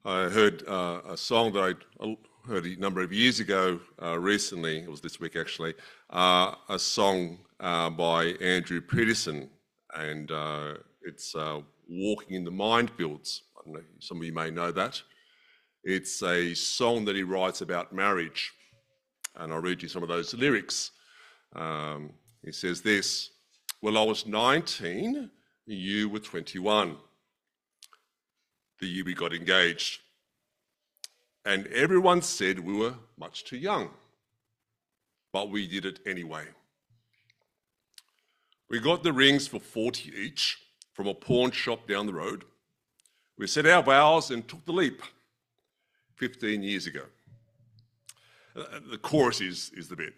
I heard a song that I heard a number of years ago recently, it was this week actually, a song by Andrew Peterson, and it's Walking in the Minefields. I don't know, some of you may know that. It's a song that he writes about marriage, and I'll read you some of those lyrics. He says this: "Well, I was 19, you were 21. The year we got engaged. And everyone said we were much too young, but we did it anyway. We got the rings for 40 each from a pawn shop down the road. We said our vows and took the leap 15 years ago." The chorus is the bit.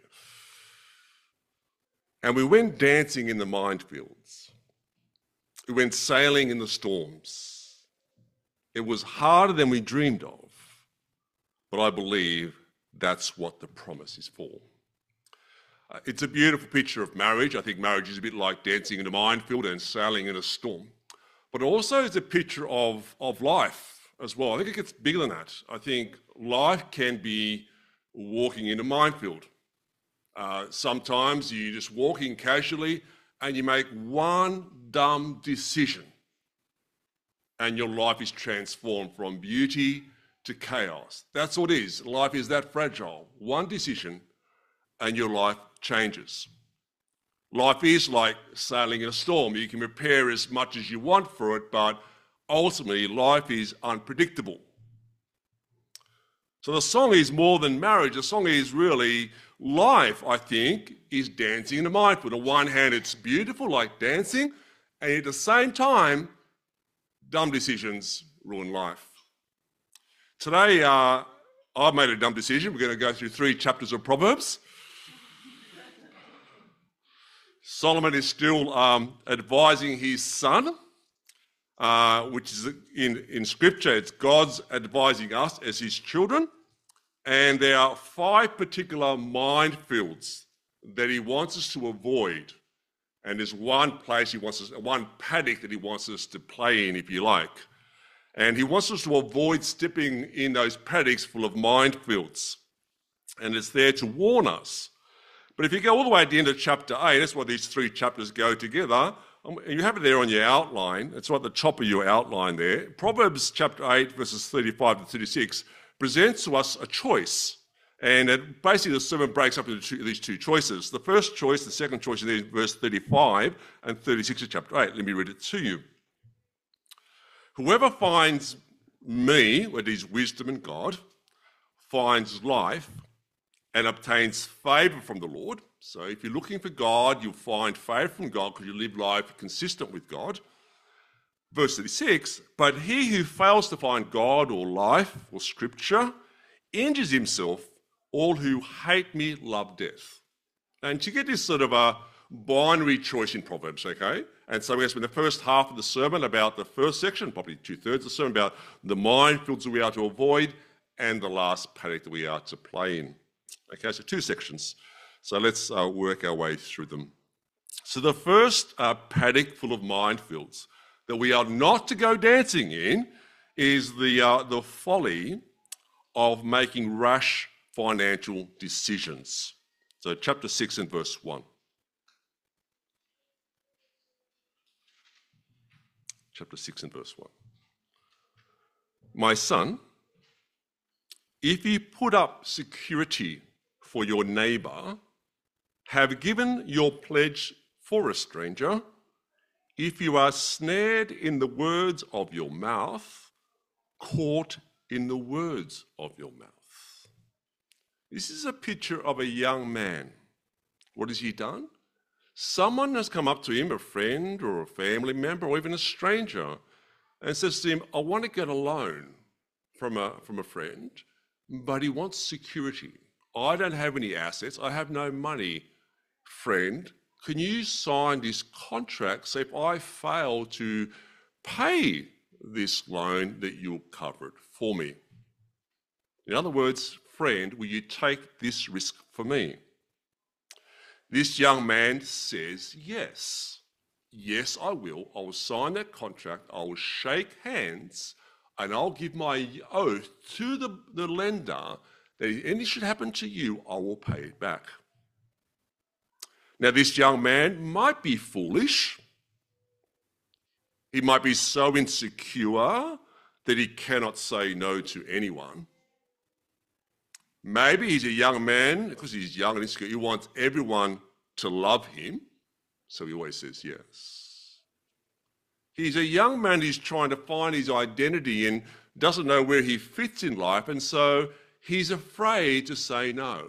"And we went dancing in the minefields. We went sailing in the storms. It was harder than we dreamed of, but I believe that's what the promise is for." It's a beautiful picture of marriage. I think marriage is a bit like dancing in a minefield and sailing in a storm. But also it's a picture of life as well. I think it gets bigger than that. I think life can be walking in a minefield. Sometimes you're just walking casually and you make one dumb decision, and your life is transformed from beauty to chaos. That's what it is. Life is that fragile. One decision and your life changes. Life is like sailing in a storm. You can prepare as much as you want for it, but ultimately life is unpredictable. So the song is more than marriage. The song is really life, I think, is dancing in a minefield. On one hand, it's beautiful, like dancing, and at the same time, dumb decisions ruin life. Today, I've made a dumb decision. We're going to go through 3 chapters of Proverbs. Solomon is still advising his son, which is in Scripture, it's God's advising us as his children. And there are 5 particular minefields that he wants us to avoid. And there's one paddock that he wants us to play in, if you like. And he wants us to avoid stepping in those paddocks full of minefields. And it's there to warn us. But if you go all the way at the end of chapter 8, that's why these 3 chapters go together. And you have it there on your outline. It's right at the top of your outline there. Proverbs chapter 8, verses 35 to 36, presents to us a choice. And basically the sermon breaks up into these 2 choices. The first choice, the second choice is in verse 35 and 36 of chapter 8. Let me read it to you. "Whoever finds me," that is wisdom and God, "finds life and obtains favour from the Lord." So if you're looking for God, you'll find favour from God because you live life consistent with God. Verse 36, "But he who fails to find God or life or Scripture injures himself. All who hate me love death." And you get this sort of a binary choice in Proverbs, okay? And so we're going to spend the first half of the sermon about the first section, probably 2/3 of the sermon, about the minefields that we are to avoid, and the last paddock that we are to play in. Okay, so 2 sections. So let's work our way through them. So the first paddock full of minefields that we are not to go dancing in is the folly of making rash financial decisions. So chapter 6 and verse 1. Chapter 6 and verse 1. "My son, if you put up security for your neighbour, have given your pledge for a stranger, if you are snared in the words of your mouth, caught in the words of your mouth." This is a picture of a young man. What has he done? Someone has come up to him, a friend or a family member or even a stranger, and says to him, "I want to get a loan from a friend, but he wants security. I don't have any assets. I have no money. Friend, can you sign this contract so if I fail to pay this loan that you'll cover it for me? In other words, friend, will you take this risk for me?" This young man says, yes. Yes, I will. I will sign that contract. I will shake hands. and I'll give my oath to the lender that if anything should happen to you, I will pay it back. Now, this young man might be foolish. He might be so insecure that he cannot say no to anyone. Maybe he's a young man, because he's young and insecure, he wants everyone to love him, so he always says yes. He's a young man who's trying to find his identity and doesn't know where he fits in life, and so he's afraid to say no.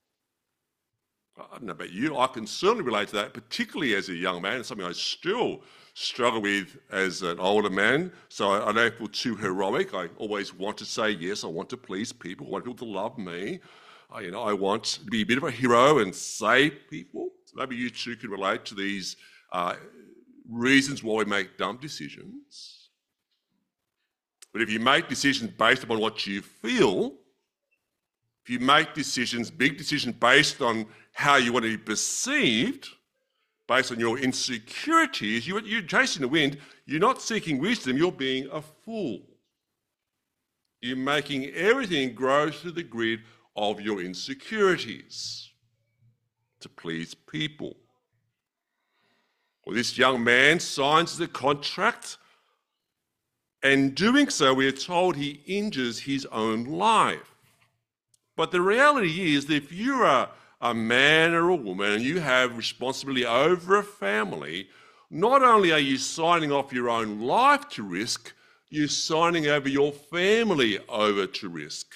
I don't know about you, I can certainly relate to that, particularly as a young man. It's something I still struggle with as an older man, so I don't feel too heroic. I always want to say yes, I want to please people, I want people to love me. I want to be a bit of a hero and save people. So maybe you too can relate to these reasons why we make dumb decisions. But if you make decisions based upon what you feel, if you make decisions, big decisions based on how you want to be perceived, based on your insecurities, you're chasing the wind, you're not seeking wisdom, you're being a fool. You're making everything grow through the grid of your insecurities to please people. Well, this young man signs the contract, and doing so, we are told he injures his own life. But the reality is that if you're a man or a woman and you have responsibility over a family, not only are you signing off your own life to risk, you're signing over your family over to risk.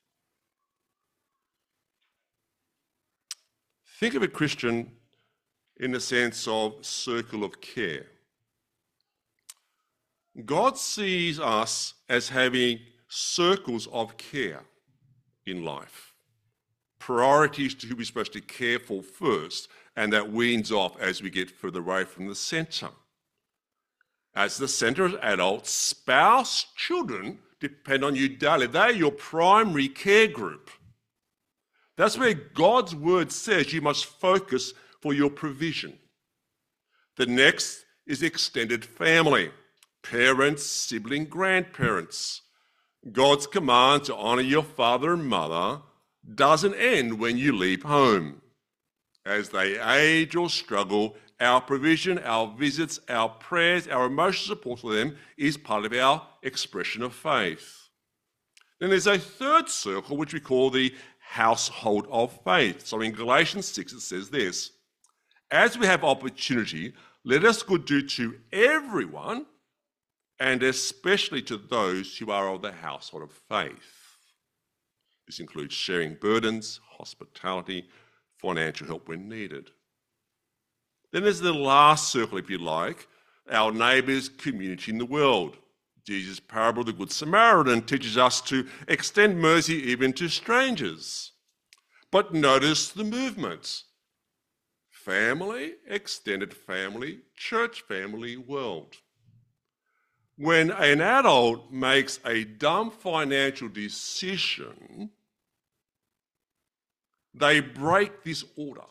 Think of a Christian in the sense of circle of care. God sees us as having circles of care in life. Priorities to who we're supposed to care for first, and that weans off as we get further away from the centre. As the centre as adults, spouse, children depend on you daily. They're your primary care group. That's where God's word says you must focus for your provision. The next is extended family, parents, sibling, grandparents. God's command to honour your father and mother doesn't end when you leave home. As they age or struggle, our provision, our visits, our prayers, our emotional support for them is part of our expression of faith. Then there's a third circle which we call the household of faith. So in Galatians 6 it says this: as we have opportunity, let us do to everyone, and especially to those who are of the household of faith. This includes sharing burdens, hospitality, financial help when needed. Then there's the last circle, if you like, our neighbours, community in the world. Jesus' parable of the Good Samaritan teaches us to extend mercy even to strangers. But notice the movement: family, extended family, church family, world. When an adult makes a dumb financial decision, they break this order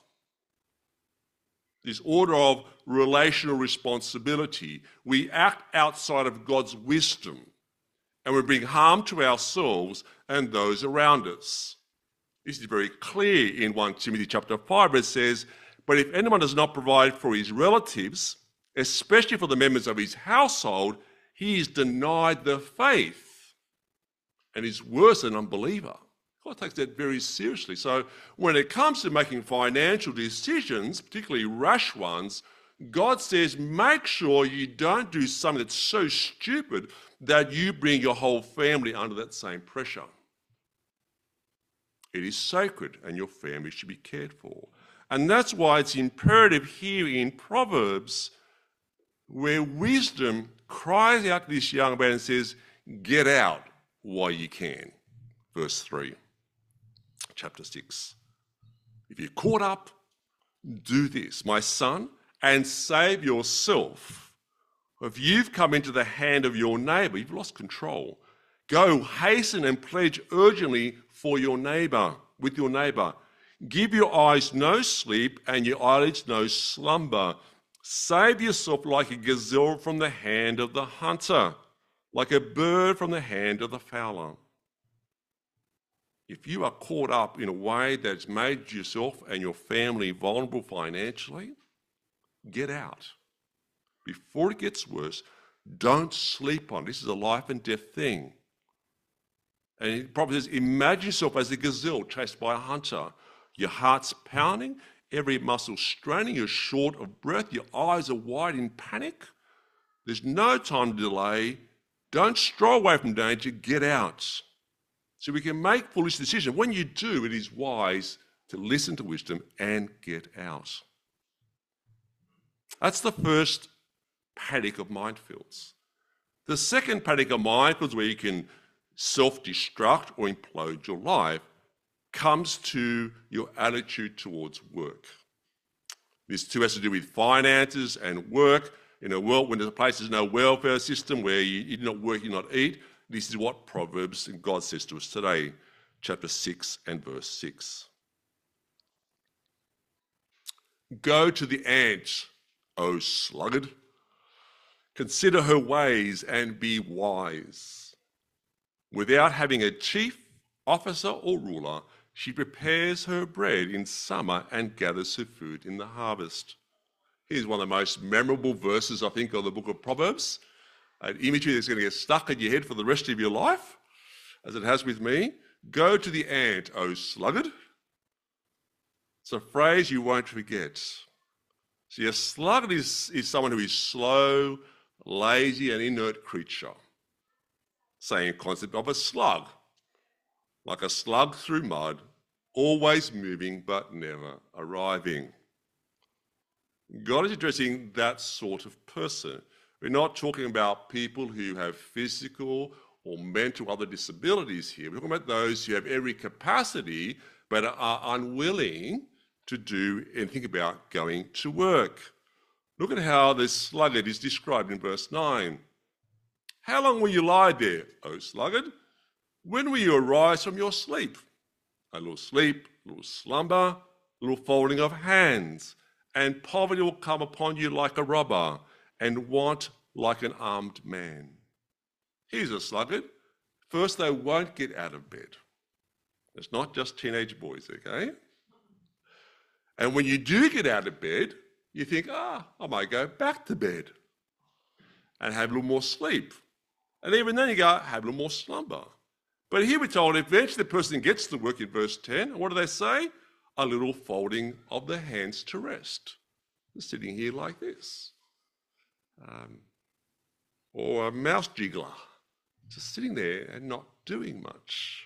of relational responsibility. We act outside of God's wisdom, and we bring harm to ourselves and those around us. This is very clear in 1 Timothy chapter 5, where it says, "But if anyone does not provide for his relatives, especially for the members of his household, he is denied the faith and is worse than an unbeliever." God takes that very seriously. So when it comes to making financial decisions, particularly rash ones, God says make sure you don't do something that's so stupid that you bring your whole family under that same pressure. It is sacred and your family should be cared for. And that's why it's imperative here in Proverbs, where wisdom cries out to this young man and says, get out while you can. Verse 3, chapter 6. If you're caught up, do this, my son, and save yourself. If you've come into the hand of your neighbour, you've lost control. Go hasten and pledge urgently for your neighbour, with your neighbour. Give your eyes no sleep and your eyelids no slumber. Save yourself like a gazelle from the hand of the hunter, like a bird from the hand of the fowler. If you are caught up in a way that's made yourself and your family vulnerable financially, get out. Before it gets worse, don't sleep on it. This is a life and death thing. And it probably says, imagine yourself as a gazelle chased by a hunter. Your heart's pounding, every muscle straining, you're short of breath, your eyes are wide in panic. There's no time to delay. Don't stroll away from danger, get out. So we can make foolish decisions. When you do, it is wise to listen to wisdom and get out. That's the first paddock of minefields. The second paddock of minefields, where you can self-destruct or implode your life, comes to your attitude towards work. This too has to do with finances and work. In a world when there's a place there's no welfare system, where you do not work, you do not eat, this is what Proverbs and God says to us today, chapter 6 and verse 6. Go to the ant, O sluggard. Consider her ways and be wise. Without having a chief, officer or ruler, she prepares her bread in summer and gathers her food in the harvest. Here's one of the most memorable verses, I think, of the book of Proverbs. An imagery that's going to get stuck in your head for the rest of your life, as it has with me. Go to the ant, O sluggard. It's a phrase you won't forget. See, a sluggard is someone who is slow, lazy, and inert creature. Same concept of a slug. Like a slug through mud, always moving but never arriving. God is addressing that sort of person. We're not talking about people who have physical or mental other disabilities here. We're talking about those who have every capacity but are unwilling to do anything about going to work. Look at how this sluggard is described in verse 9. How long will you lie there, O sluggard? When will you arise from your sleep? A little sleep, a little slumber, a little folding of hands, and poverty will come upon you like a robber, and want like an armed man. Here's a sluggard. First, they won't get out of bed. It's not just teenage boys, okay? And when you do get out of bed, you think, I might go back to bed and have a little more sleep. And even then you go, have a little more slumber. But here we're told eventually the person gets to work in verse 10. And what do they say? A little folding of the hands to rest. They're sitting here like this. Or a mouse jiggler, just sitting there and not doing much.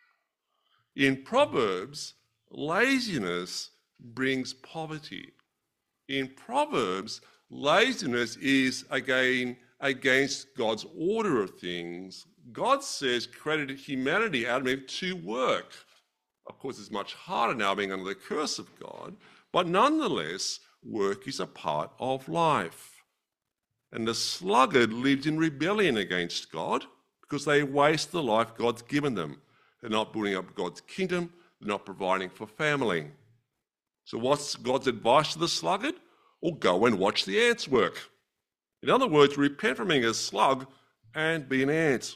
In Proverbs, laziness brings poverty. In Proverbs, laziness is again against God's order of things. God says credited humanity, Adam and Eve, to work. Of course, it's much harder now being under the curse of God, but nonetheless, work is a part of life. And the sluggard lives in rebellion against God because they waste the life God's given them. They're not building up God's kingdom, they're not providing for family. So what's God's advice to the sluggard? Well, go and watch the ants work. In other words, repent from being a slug and be an ant.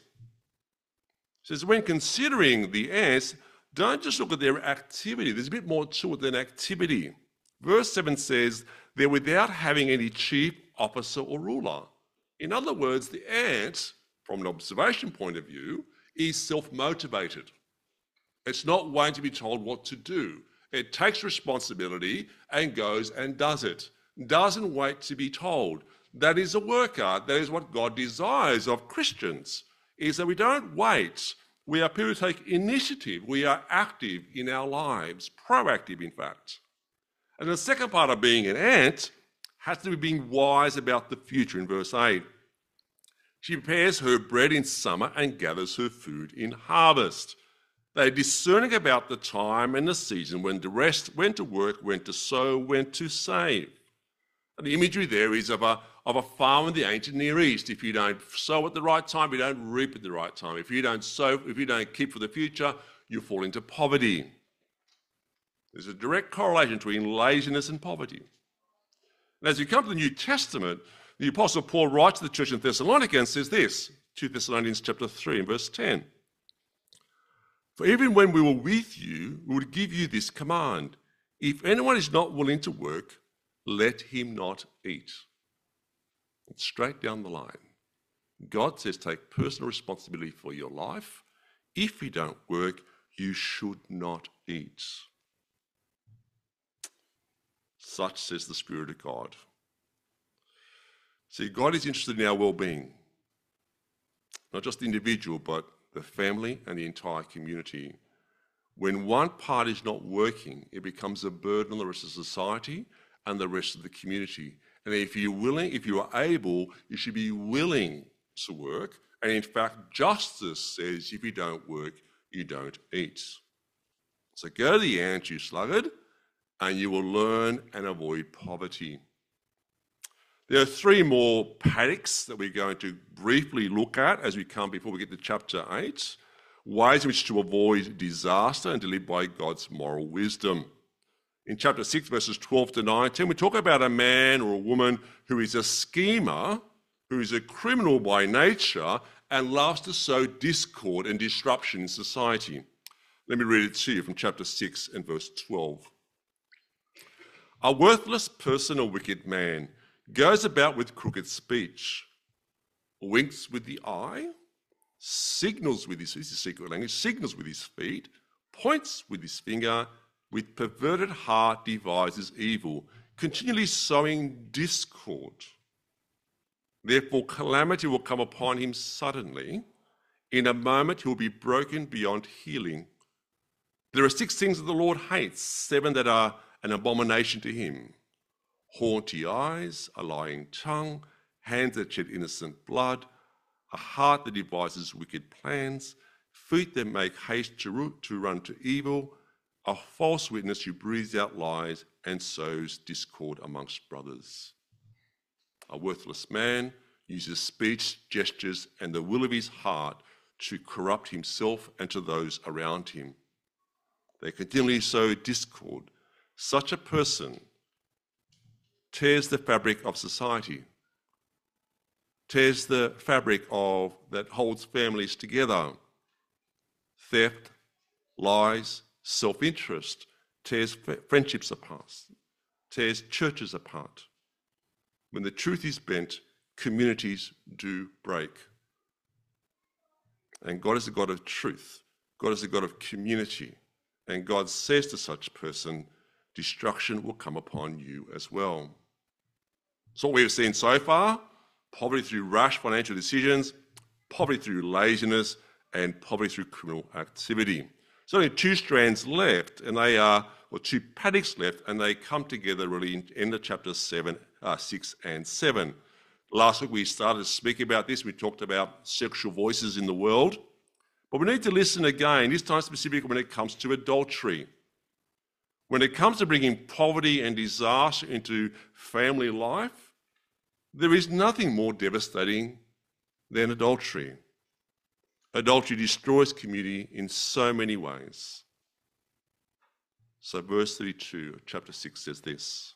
It says, when considering the ants, don't just look at their activity. There's a bit more to it than activity. Verse 7 says, they're without having any chief, officer, or ruler. In other words, the ant, from an observation point of view, is self-motivated. It's not waiting to be told what to do. It takes responsibility and goes and does it. Doesn't wait to be told. That is a worker. That is what God desires of Christians, is that we don't wait. We are people who take initiative. We are active in our lives, proactive, in fact. And the second part of being an ant has to do with being wise about the future in verse 8. She prepares her bread in summer and gathers her food in harvest. They're discerning about the time and the season, when to rest, when to work, when to sow, when to save. And the imagery there is of a farm in the ancient Near East. If you don't sow at the right time, you don't reap at the right time. If you don't sow, if you don't keep for the future, you fall into poverty. There's a direct correlation between laziness and poverty. And as you come to the New Testament, the Apostle Paul writes to the church in Thessalonica and says this, 2 Thessalonians chapter 3 and verse 10. For even when we were with you, we would give you this command. If anyone is not willing to work, let him not eat. It's straight down the line. God says take personal responsibility for your life. If you don't work, you should not eat. Such says the Spirit of God. See, God is interested in our well-being. Not just the individual, but the family and the entire community. When one part is not working, it becomes a burden on the rest of society and the rest of the community. And if you are able, you should be willing to work. And in fact, justice says if you don't work, you don't eat. So go to the ant, you sluggard, and you will learn and avoid poverty. There are three more paddocks that we're going to briefly look at as we come before we get to chapter 8. Ways in which to avoid disaster and to live by God's moral wisdom. In chapter 6, verses 12 to 19, we talk about a man or a woman who is a schemer, who is a criminal by nature, and loves to sow discord and disruption in society. Let me read it to you from chapter 6 and verse 12. A worthless person, a wicked man, goes about with crooked speech, winks with the eye, signals with his, this is secret language, signals with his feet, points with his finger, with perverted heart devises evil, continually sowing discord. Therefore calamity will come upon him suddenly. In a moment he will be broken beyond healing. There are 6 things that the Lord hates, 7 that are an abomination to him. Haughty eyes, a lying tongue, hands that shed innocent blood, a heart that devises wicked plans, feet that make haste to run to evil, a false witness who breathes out lies and sows discord amongst brothers. A worthless man uses speech, gestures, and the will of his heart to corrupt himself and to those around him. They continually sow discord. Such a person tears the fabric of society, tears the fabric that holds families together. Theft, lies, self-interest tears friendships apart, tears churches apart. When the truth is bent, communities do break. And God is a God of truth. God is a God of community. And God says to such a person, destruction will come upon you as well. So what we've seen so far, poverty through rash financial decisions, poverty through laziness, and poverty through criminal activity. So only 2 strands left, and they are, or 2 paddocks left, and they come together really in end of chapter 6 and 7. Last week we started to speak about this. We talked about sexual voices in the world. But we need to listen again, this time specifically when it comes to adultery. When it comes to bringing poverty and disaster into family life, there is nothing more devastating than adultery. Adultery destroys community in so many ways. So verse 32 of chapter 6 says this.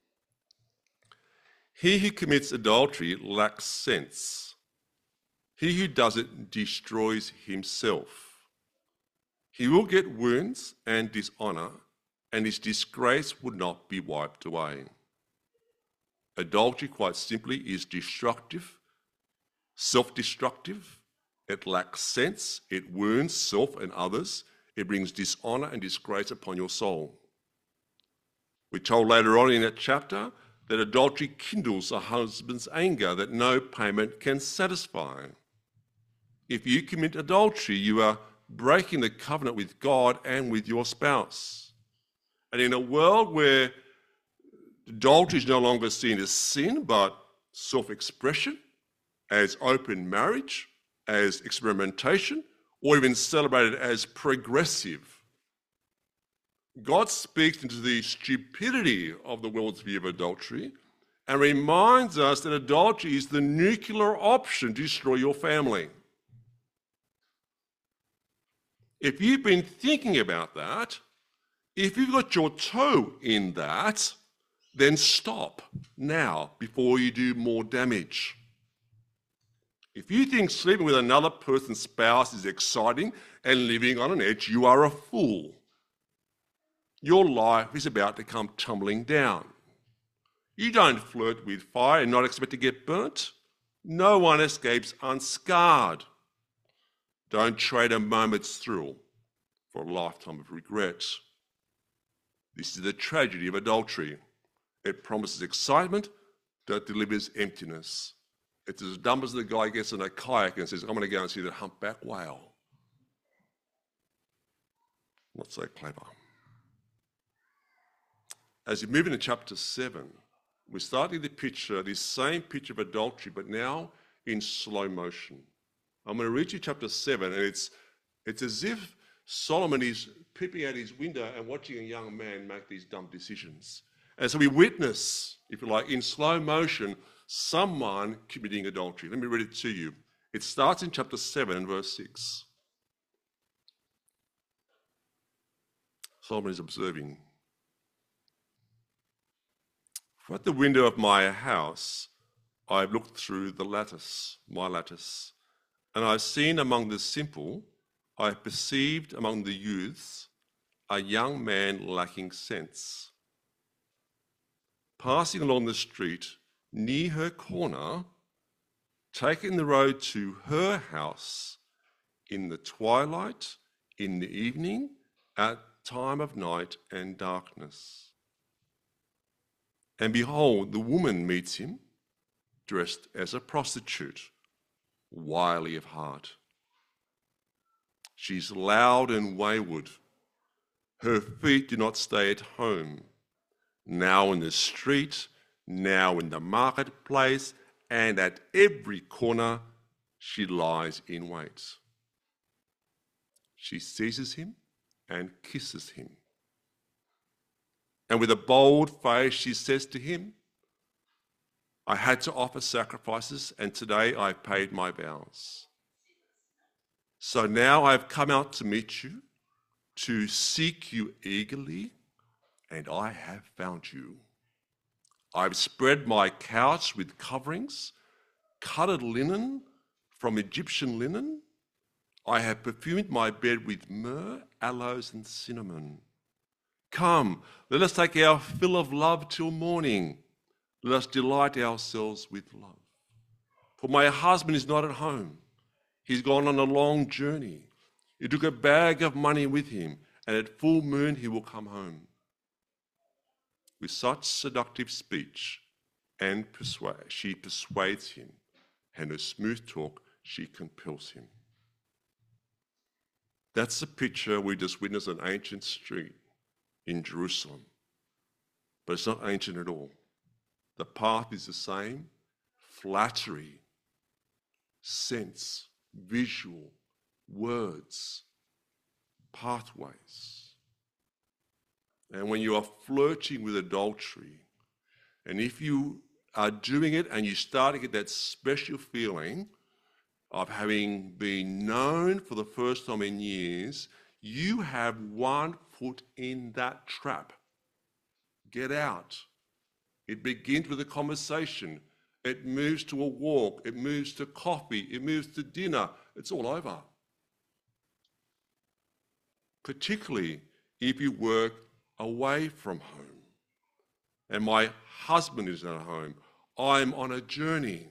He who commits adultery lacks sense. He who does it destroys himself. He will get wounds and dishonor, and his disgrace would not be wiped away. Adultery, quite simply, is destructive, self-destructive. It lacks sense. It wounds self and others. It brings dishonor and disgrace upon your soul. We're told later on in that chapter that adultery kindles a husband's anger that no payment can satisfy. If you commit adultery, you are breaking the covenant with God and with your spouse. And in a world where adultery is no longer seen as sin, but self-expression, as open marriage, as experimentation, or even celebrated as progressive, God speaks into the stupidity of the world's view of adultery and reminds us that adultery is the nuclear option to destroy your family. If you've been thinking about that, if you've got your toe in that, then stop now before you do more damage. If you think sleeping with another person's spouse is exciting and living on an edge, you are a fool. Your life is about to come tumbling down. You don't flirt with fire and not expect to get burnt. No one escapes unscarred. Don't trade a moment's thrill for a lifetime of regret. This is the tragedy of adultery. It promises excitement that delivers emptiness. It's as dumb as the guy gets in a kayak and says, I'm going to go and see the humpback whale. Not so clever. As we move into chapter 7, we're starting to picture this same picture of adultery, but now in slow motion. I'm going to read you chapter 7, and it's as if Solomon is peeping out his window and watching a young man make these dumb decisions. And so we witness, if you like, in slow motion, someone committing adultery. Let me read it to you. It starts in chapter 7 and verse 6. Solomon is observing. For at the window of my house, I have looked through the lattice, my lattice, and I have seen among the simple, I have perceived among the youths, a young man lacking sense. Passing along the street, near her corner, taking the road to her house in the twilight, in the evening, at time of night and darkness. And behold, the woman meets him, dressed as a prostitute, wily of heart. She's loud and wayward. Her feet do not stay at home. Now in the street, now in the marketplace, and at every corner she lies in wait. She seizes him and kisses him. And with a bold face she says to him, I had to offer sacrifices, and today I paid my vows. So now I have come out to meet you, to seek you eagerly, and I have found you. I've spread my couch with coverings, colored linen from Egyptian linen. I have perfumed my bed with myrrh, aloes, and cinnamon. Come, let us take our fill of love till morning. Let us delight ourselves with love. For my husband is not at home. He's gone on a long journey. He took a bag of money with him, and at full moon he will come home. With such seductive speech and she persuades him, and her smooth talk she compels him. That's the picture we just witnessed on an ancient street in Jerusalem. But it's not ancient at all. The path is the same: flattery, sense, visual, words, pathways. And when you are flirting with adultery, and if you are doing it and you start to get that special feeling of having been known for the first time in years, you have one foot in that trap. Get out. It begins with a conversation. It moves to a walk. It moves to coffee. It moves to dinner. It's all over. Particularly if you work away from home. And my husband is not at home. I'm on a journey.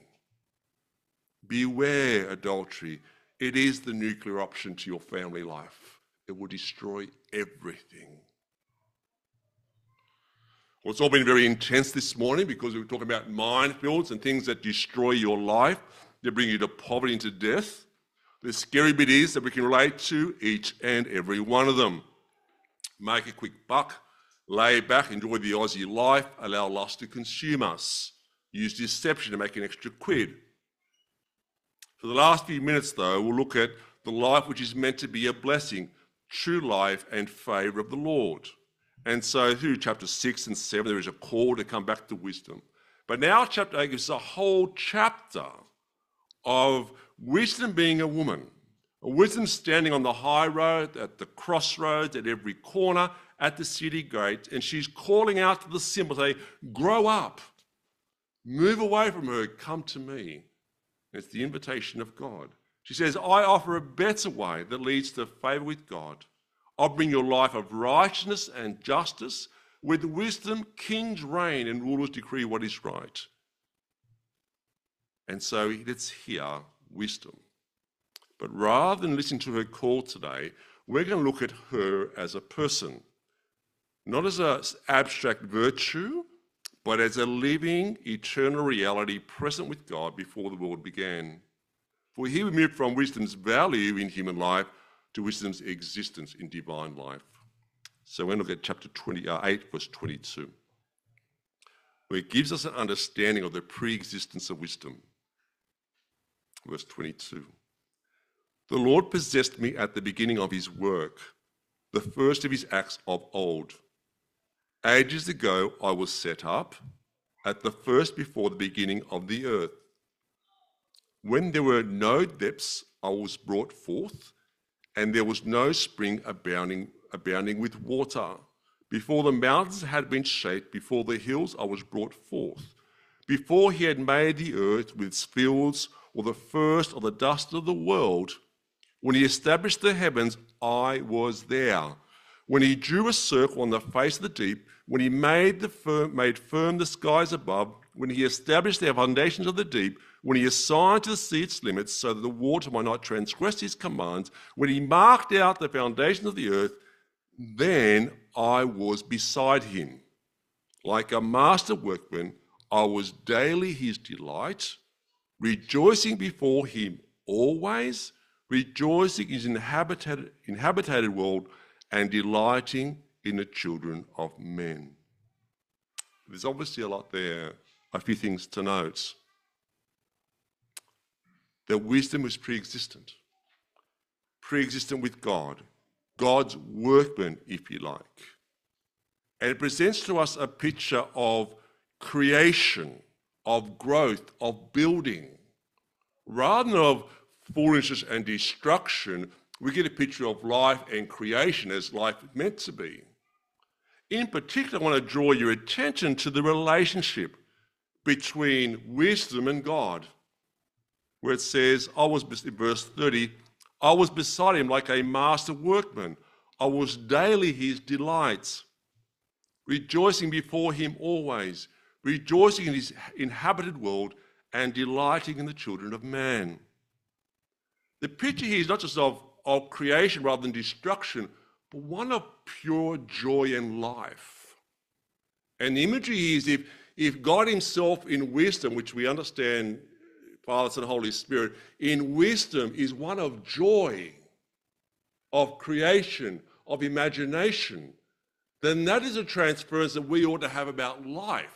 Beware adultery. It is the nuclear option to your family life. It will destroy everything. Well, it's all been very intense this morning because we were talking about minefields and things that destroy your life. They bring you to poverty and to death. The scary bit is that we can relate to each and every one of them. Make a quick buck, lay back, enjoy the Aussie life, allow lust to consume us. Use deception to make an extra quid. For the last few minutes, though, we'll look at the life which is meant to be a blessing, true life and favour of the Lord. And so through chapter 6 and 7, there is a call to come back to wisdom. But now chapter 8 gives a whole chapter of wisdom being a woman. A wisdom standing on the high road, at the crossroads, at every corner, at the city gate. And she's calling out to the simple, say, grow up. Move away from her, come to me. It's the invitation of God. She says, I offer a better way that leads to favour with God. I'll bring you a life of righteousness and justice. With wisdom, kings reign and rulers decree what is right. And so let's hear wisdom. But rather than listen to her call today, we're going to look at her as a person. Not as an abstract virtue, but as a living, eternal reality present with God before the world began. For here we move from wisdom's value in human life to wisdom's existence in divine life. So we're going to look at chapter 8, verse 22, where it gives us an understanding of the pre-existence of wisdom. Verse 22. The Lord possessed me at the beginning of his work, the first of his acts of old. Ages ago I was set up, at the first before the beginning of the earth. When there were no depths, I was brought forth, and there was no spring abounding with water. Before the mountains had been shaped, before the hills I was brought forth. Before he had made the earth with its fields, or the first of the dust of the world, when he established the heavens, I was there. When he drew a circle on the face of the deep, when he made firm the skies above, when he established the foundations of the deep, when he assigned to the sea its limits so that the water might not transgress his commands, when he marked out the foundations of the earth, then I was beside him. Like a master workman, I was daily his delight, rejoicing before him always, rejoicing in his inhabited world, and delighting in the children of men. There's obviously a lot there, a few things to note. That wisdom was pre-existent with God, God's workman, if you like. And it presents to us a picture of creation, of growth, of building. Rather than of foolishness and destruction, we get a picture of life and creation as life is meant to be. In particular, I want to draw your attention to the relationship between wisdom and God, where it says, in verse 30, I was beside him like a master workman. I was daily his delights, rejoicing before him always, rejoicing in his inhabited world and delighting in the children of man. The picture here is not just of creation rather than destruction, but one of pure joy and life. And the imagery here is if God himself in wisdom, which we understand, Father, Son, and Holy Spirit, in wisdom is one of joy, of creation, of imagination, then that is a transference that we ought to have about life.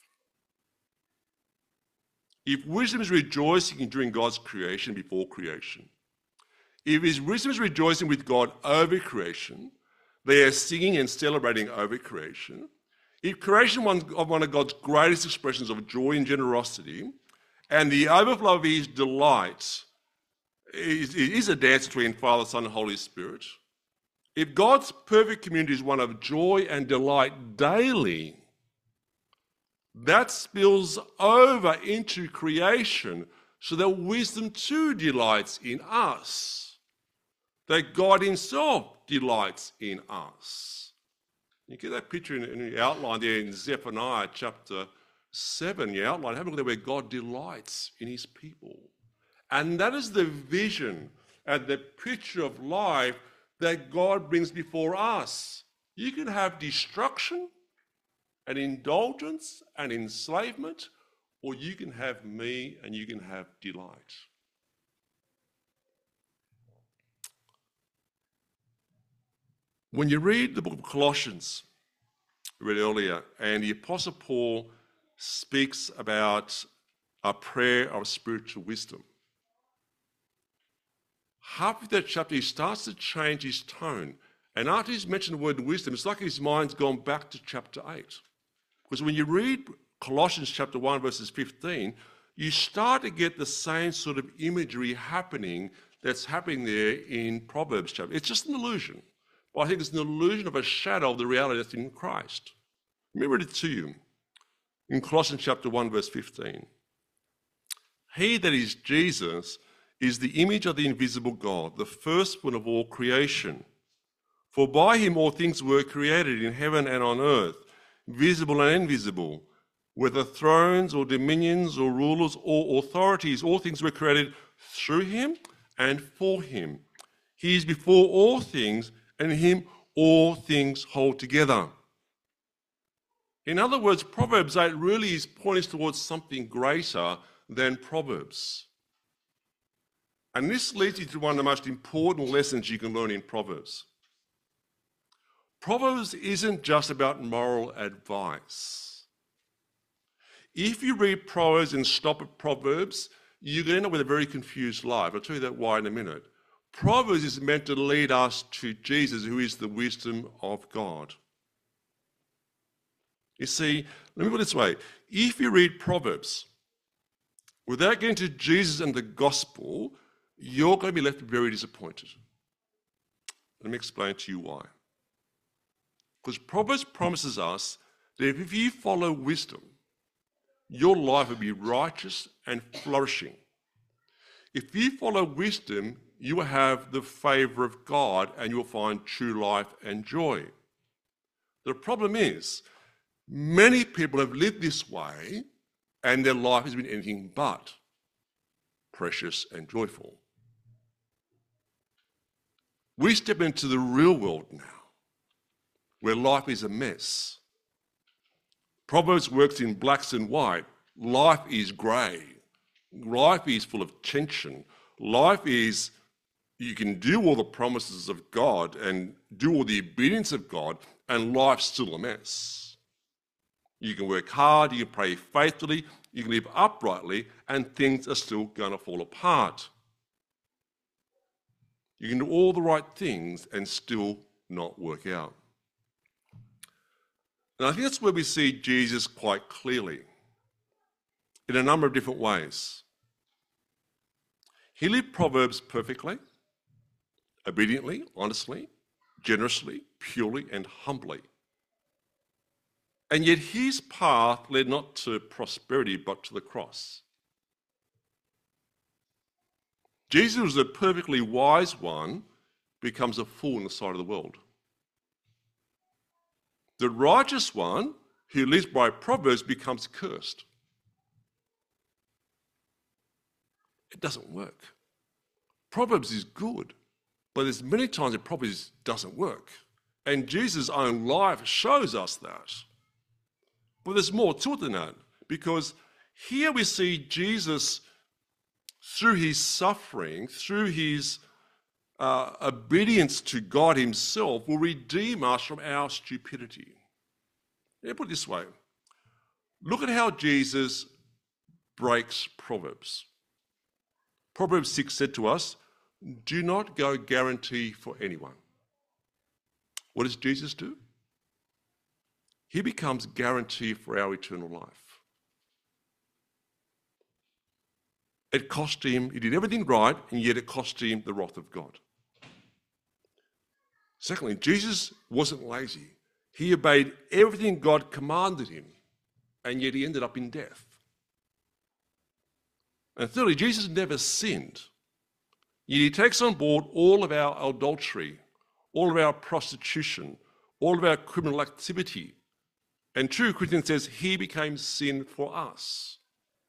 If wisdom is rejoicing during God's creation, before creation, if his wisdom is rejoicing with God over creation, they are singing and celebrating over creation. If creation is one of God's greatest expressions of joy and generosity, and the overflow of his delights is a dance between Father, Son, and Holy Spirit, if God's perfect community is one of joy and delight daily, that spills over into creation so that wisdom too delights in us, that God himself delights in us. You get that picture in the outline there in Zephaniah chapter 7, the outline. Have a look there where God delights in his people. And that is the vision and the picture of life that God brings before us. You can have destruction and indulgence and enslavement, or you can have me and you can have delight. When you read the book of Colossians, we read earlier, and the Apostle Paul speaks about a prayer of spiritual wisdom. Halfway through that chapter, he starts to change his tone. And after he's mentioned the word wisdom, it's like his mind's gone back to chapter 8. Because when you read Colossians chapter 1, verses 15, you start to get the same sort of imagery happening that's happening there in Proverbs chapter. It's just an illusion. But I think it's an illusion of a shadow of the reality that's in Christ. Let me read it to you. In Colossians chapter 1, verse 15. He, that is Jesus, is the image of the invisible God, the firstborn of all creation. For by him all things were created in heaven and on earth, visible and invisible, whether thrones or dominions or rulers or authorities, all things were created through him and for him. He is before all things, and in him all things hold together. In other words, Proverbs 8 really is pointing towards something greater than Proverbs. And this leads you to one of the most important lessons you can learn in Proverbs. Proverbs isn't just about moral advice. If you read Proverbs and stop at Proverbs, you're going to end up with a very confused life. I'll tell you that why in a minute. Proverbs is meant to lead us to Jesus, who is the wisdom of God. You see, let me put it this way. If you read Proverbs without getting to Jesus and the gospel, you're going to be left very disappointed. Let me explain to you why. Because Proverbs promises us that if you follow wisdom, your life will be righteous and flourishing. If you follow wisdom, you will have the favour of God and you will find true life and joy. The problem is, many people have lived this way and their life has been anything but precious and joyful. We step into the real world now, where life is a mess. Proverbs works in blacks and white. Life is grey. Life is full of tension. Life is, you can do all the promises of God and do all the obedience of God, and life's still a mess. You can work hard, you can pray faithfully, you can live uprightly, and things are still going to fall apart. You can do all the right things and still not work out. And I think that's where we see Jesus quite clearly, in a number of different ways. He lived Proverbs perfectly, obediently, honestly, generously, purely, and humbly. And yet his path led not to prosperity, but to the cross. Jesus was a perfectly wise one, becomes a fool in the sight of the world. The righteous one, who lives by Proverbs, becomes cursed. It doesn't work. Proverbs is good, but there's many times that Proverbs doesn't work. And Jesus' own life shows us that. But there's more to it than that, because here we see Jesus, through his suffering, through his obedience to God himself, will redeem us from our stupidity. Let me put it this way. Look at how Jesus breaks Proverbs. Proverbs 6 said to us, do not go guarantee for anyone. What does Jesus do? He becomes guarantee for our eternal life. It cost him, he did everything right, and yet it cost him the wrath of God. Secondly, Jesus wasn't lazy. He obeyed everything God commanded him, and yet he ended up in death. And thirdly, Jesus never sinned. Yet he takes on board all of our adultery, all of our prostitution, all of our criminal activity. And 2 Corinthians says he became sin for us.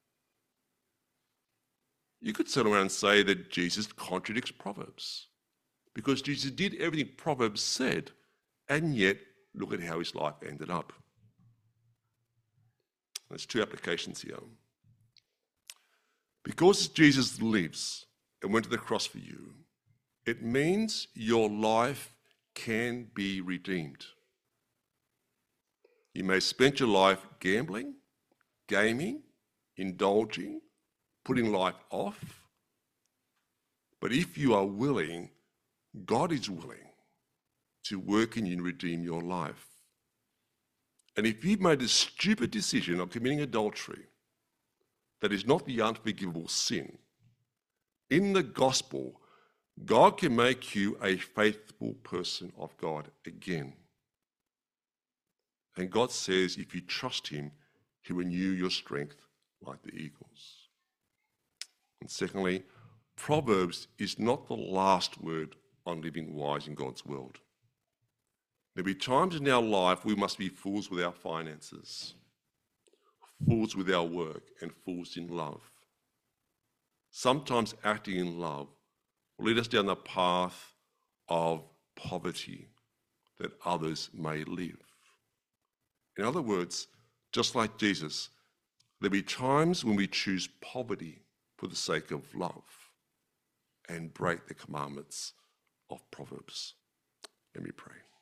You could turn around and say that Jesus contradicts Proverbs, because Jesus did everything Proverbs said, and yet look at how his life ended up. There's 2 applications here. Because Jesus lives and went to the cross for you, it means your life can be redeemed. You may spend your life gambling, gaming, indulging, putting life off. But if you are willing, God is willing to work in you and redeem your life. And if you've made a stupid decision of committing adultery, that is not the unforgivable sin, in the gospel, God can make you a faithful person of God again. And God says, if you trust him, he'll renew your strength like the eagles. And secondly, Proverbs is not the last word on living wise in God's world. There'll be times in our life we must be fools with our finances, fools with our work, and fools in love. Sometimes acting in love will lead us down the path of poverty that others may live. In other words, just like Jesus, there'll be times when we choose poverty for the sake of love and break the commandments of Proverbs. Let me pray.